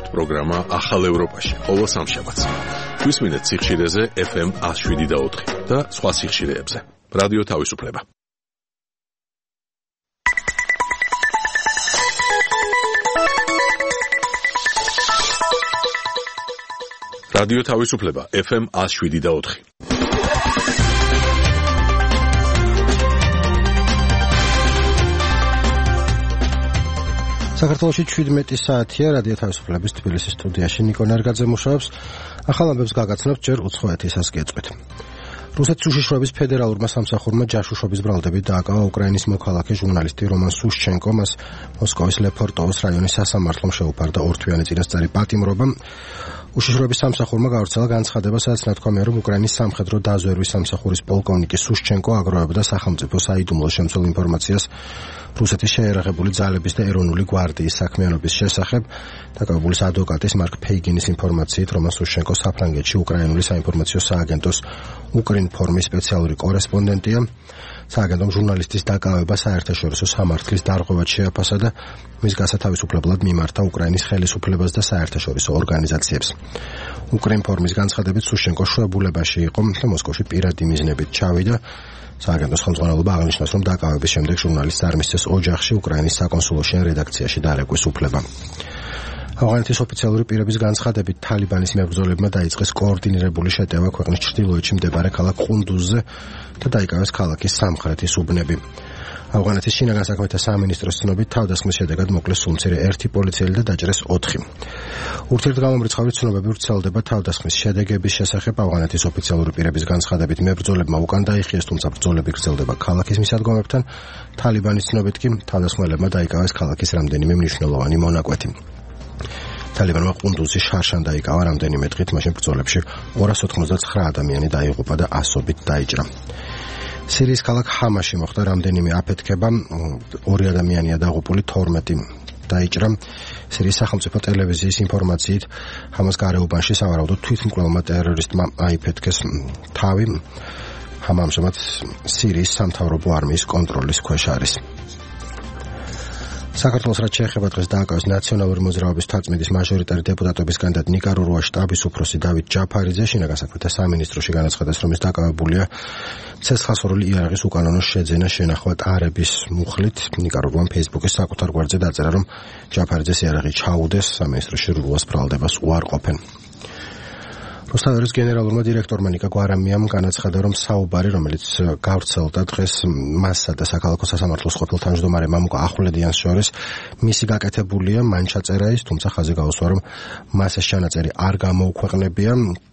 გესმით პროგრამა ახალ ევროპაში, ყოველ სამშაბათს. გვისმინეთ სიხშირეზე FM 107.4 და სხვა სიხშირეებზე. რადიო თავისუფლება. რადიო თავისუფლება FM 107.4. საქართველოში 17 საათია რადიო თავისუფლების თბილისის სტუდიაში ნიკო ნარგაძე მუშაობს. ახალ ამბებს გაგაცნობთ ჯერ უცხოეთისას გეტყვით. რუსეთის უშიშროების ფედერალურმა სამსახურმა ჯაშუშობის ბრალდებით დააკავა უკრაინის მოქალაქე ჟურნალისტი რომან სუშჩენკო. მას მოსკოვის ლეფორტოვოს რაიონის სასამართლომ შეუფარდა 2 თვიანი წინასწარი პატიმრობა. უშიშროების სამსახურმა გავრცელა განცხადება, სადაც ნათქვამია, რომ უკრაინის სამხედრო დაზვერვის სამსახურის პოლკოვნიკი სუშჩენკო აგროვებდა სახელმწიფო საიდუმლო შემცველ ინფორმაციას რუსეთის შეერაღებული ძალების და ეროვნული გვარდიის საქმიანობის შესახებ. დაკავებულის ადვოკატის მარკ ფეიგინის ინფორმაციით, რომან სუშჩენკო საფრანგეთში უკრაინული საინფორმაციო სააგენტოს უკრინფორმის სპეციალური კორესპონდენტია. სააგენტომ ჟურნალისტის დაკავება საერთაშორისო სამართლის დარღვევად შეაფასა და მის გასათავისუფლებლად მიმართა უკრაინის ხელისუფლებას და საერთაშორისო ორგანიზაციებს. უკრინფორმის განცხადებით სუშჩენკო შვებულებაში იყო და მოსკოვში პირადი მიზნებით ჩავიდა. სააგენტოს ხელმძღვანელობა აღნიშნავს, რომ დაკავების შემდეგ ჟურნალისტს არ მისცეს ოჯახში უკრაინის საკონსულოში ან რედაქციაში დარეკვის უფლება. ავღანეთის ოფიციალური პირების განცხადებით თალიბანის მებრძოლებმა დაიწყეს კოორდინირებული შეტევა ქვეყნის ჩრდილოეთში მდებარე ქალაქ ყუნდუზზე და დაიკავეს ქალაქის სამხრეთის უბნები. ავღანეთის შინაგან საქმეთა სამინისტროს ცნობით თავდასხმის შედეგად მოკლეს სულმცირე 1 პოლიციელი და დაჭრეს 4. ურთიერთგამომრიცხავი ცნობები ვრცელდება თავდასხმის შედეგების შესახებ. ავღანეთის ოფიციალური პირების განცხადებით მებრძოლებმა უკან დაიხიეს, თუმცა ბრძოლები გრძელდება ქალაქის მისადგომებთან. თალიბანის ცნობით კი თავდასხმელებმა დაიკავეს ქალაქის რამდენიმე მნიშვნელოვანი მონაკვეთი. თალიბანმა ყუნდუზის შარშან დაიკავა რამდენიმე დღით, მაშინ ბრძოლებში 299 ადამიანი დაიღუპა და ასობით დაიჭრა. სირიის ქალაქ ჰამაში მოხდა რამდენიმე აფეთქება, 2 ადამიანია დაღუპული, 12 დაიჭრა. სირიის სახელმწიფო ტელევიზიის ინფორმაციით, ჰამას გარეუბანში სავარაუდოდ თვითმკვლელმა ტერორისტმა აიფეთქეს თავი. ჰამა ამჟამად სირიის სამთავრობო არმიის კონტროლის ქვეშ არის. საქართველოს რაც შეეხება დღეს დააკავეს ნაციონალური მოძრაობის თაწმიდის მაჟორიტარი დეპუტატების კანდიდატ ნიკარაგუას შტაბის უფროსი დავით ჯაფარიძე. შინაგან საქმეთა სამინისტროში განაცხადეს, რომ ის დაკავებულია ცეცხლსასროლი იარაღის უკანონო შეძენა შენახვა ტარების მუხლით. ნიკარაგუამ ფეისბუქის საკუთარ გვერდზე დაწერა, რომ ჯაფარიძეს იარაღი ჩაუდეს, სამინისტროში რუას ბრალდებას უარყოფენ. რუსთავის გენერალურმა დირექტორმა ნიკა გვარამიამ განაცხადა, რომ საუბარი, რომელიც გავრცელდა დღეს მასსა და საქალაქო სასამართლოს ყოფილ თავმჯდომარე მამუკა ახვლედიანს შორის, მისი გაკეთებულია, მან ჩაწერა ის, თუმცა ხაზი გაუსვა, რომ მას ეს ჩანაწერი არ გამოუქვეყნებია.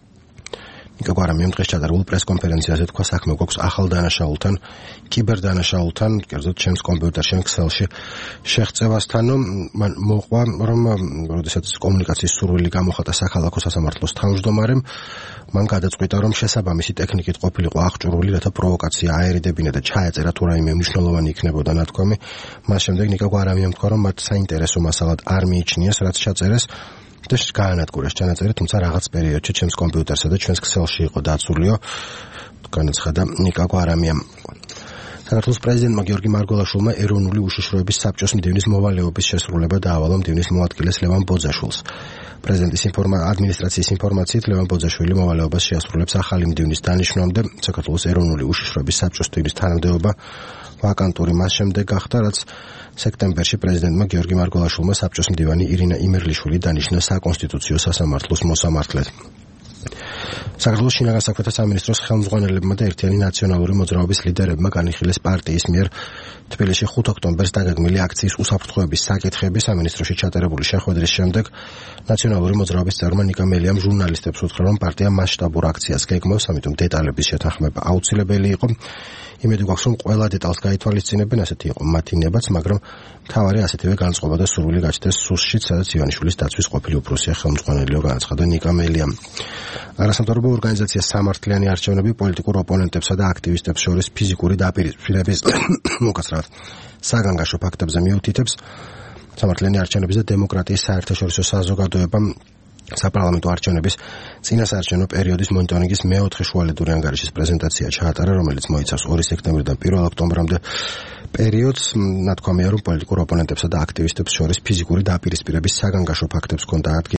ნიკა გვარამიამ დღეს ჩატარებულ პრესკონფერენციაზე თქვა, საქმე გვაქვს ახალ დანაშაულთან, კიბერდანაშაულთან, კერძოდ ჩემს კომპიუტერში, ქსელში შეღწევასთან. მან მოყვა, რომ როდესაც კომუნიკაციის სურვილი გამოხატა საქალაქო სასამართლოს თავმჯდომარემ, მან გადაწყვიტა, რომ შესაბამისი ტექნიკით ყოფილიყო აღჭურვილი, რათა პროვოკაცია აერიდებინა და ჩაეწერა თუ რაიმე მნიშვნელოვანი იქნებოდა ნათქვამი. მას შემდეგ ნიკა გვარამიამ თქვა, რომ მათ საინტერესო მასალად არ მიიჩნიეს, რაც ჩაწერეს და გაანადგურეს ჩანაწერი, თუმცა რაღაც პერიოდში ჩემს კომპიუტერსა და ჩვენს ქსელში იყო დაცულიო, განაცხადა ნიკა გვარამიამ. საქართველოს პრეზიდენტმა გიორგი მარგველაშვილმა ეროვნული უშიშროების საბჭოს მდივნის მოვალეობის შესრულება დაავალა მდივნის მოადგილეს ლევან ბოძაშვილს. პრეზიდენტის ადმინისტრაციის ინფორმაციით, ლევან ბოძაშვილი მოვალეობას შეასრულებს ახალი მდივნის დანიშვნამდე. საქართველოს ეროვნული უშიშროების საბჭოს მდივნის თანამდებობა ვაკანტური მას შემდეგ გახდა, რაც სექტემბერში პრეზიდენტმა გიორგი მარგველაშვილმა საბჭოს მდივანი ირინა იმერლიშვილი დანიშნა საკონსტიტუციო სასამართლოს მოსამართლედ. საქართველოს შინაგან საქმეთა სამინისტროს ხელმძღვანელებმა და ერთიანი ნაციონალური მოძრაობის ლიდერებმა განიხილეს პარტიის მიერ თბილისში 5 ოქტომბერს დაგეგმილი აქციის უსაფრთხოების საკითხები. სამინისტროში ჩატარებული შეხვედრის შემდეგ ნაციონალური მოძრაობის წევრმა ნიკა მელიამ ჟურნალისტებს უთხრა, რომ პარტია მასშტაბურ აქციას გეგმავს, ამიტომ დეტალების შეთანხმება აუცილებელი იყო. იმედი გვაქვს, რომ ყველა დეტალს გაითვალისწინებენ, ასეთი იყო მათი ნებაც, მაგრამ მთავარი ასეთივე განწყობა და სურვილი გაჩნდეს სუსშიც, სადაც ივანიშვილის დაცვის ყოფილი უფროსია ხელმძღვანელიო, განაცხადა ნიკა მელიამ. არასამთავრობო ორგანიზაცია სამართლიანი არჩევნები პოლიტიკურ ოპონენტებსა და აქტივისტებს შორის ფიზიკური დაპირისპირების უკაცრავად საგანგაშო ფაქტებზე მიუთითებს. სამართლიანი არჩევნების და დემოკრატიის საერთაშორისო საზოგადოებამ საპარლამენტო არჩევნების წინასაარჩევნო პერიოდის მონიტორინგის მეოთხე შუალედური ანგარიშის პრეზენტაცია ჩაატარა, რომელიც მოიცავს 2 სექტემბრიდან 1 ოქტომბრამდე პერიოდს. ნათქვამია, რომ პოლიტიკურ ოპონენტებსა და აქტივისტებს შორის ფიზიკური დაპირისპირების საგანგაშო ფაქტებს ჰქონდა